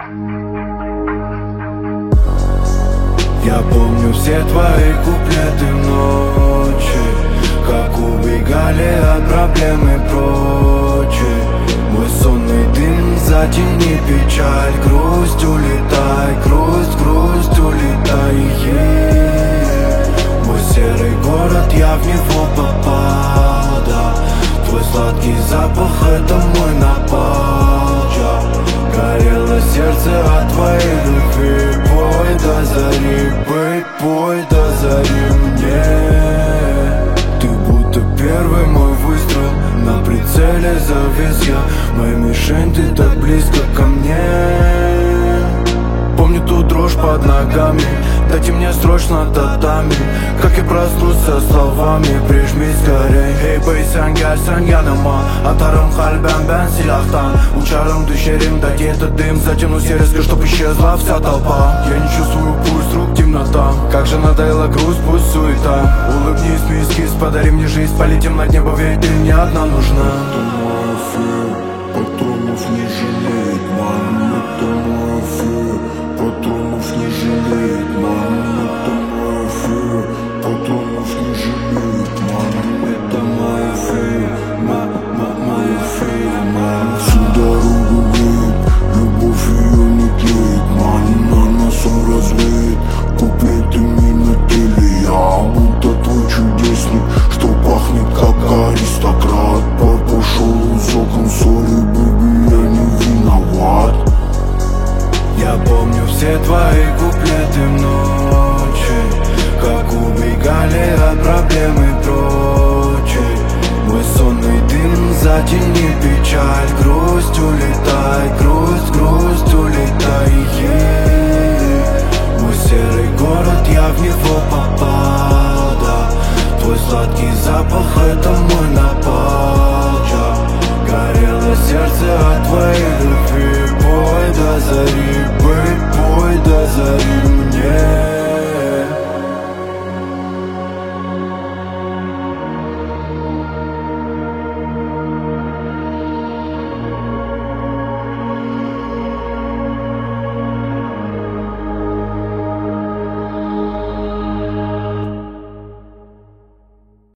Я помню все твои куплеты в ночи, как убегали от проблем и прочее. Мой сонный дым, затяни печаль, грусть улетай, грусть улетай. Мой серый город, я в него попал, да. Твой сладкий запах, это мой напал, да. Горело сердце от твоей любви. Пой до зари, бэй, пой до зари мне. Ты будто первый мой выстрел, на прицеле завис я. Моя мишень, ты так близко ко мне. Помню ту дрожь под ногами, дайте мне срочно татами. Как я проснусь со словами, прижми скорей. Hey bey sen gelsen yanıma, atarım kalben ben silahtan. Uçarım düşerim, дайте этот дым, затянусь я резко, чтоб исчезла вся толпа. Я не чувствую пульс, рук темнота. Как же надоела грусть, пусть суета. Улыбнись, мисс кис, подари мне жизнь, полетим над небо, ведь ты мне одна нужна. Патронов не жалеет, мам, это мой эфир. Патронов не жалеет, мам, это мой эфир. Патронов не жалеет, мам, это мой эфир. Мой эфир, мам. Всю дорогу веет, любовь ее не тлеет, мам, на нас он разлеет. Куплетами на теле, я будто твой чудесник, что пахнет как аристократ. Пошел из окон, сори, бэби, я не виноват. Я помню все твои куплеты в ночи, как убегали от проблем и прочее. Мой сонный дым, затяни печаль, грусть улетай, грусть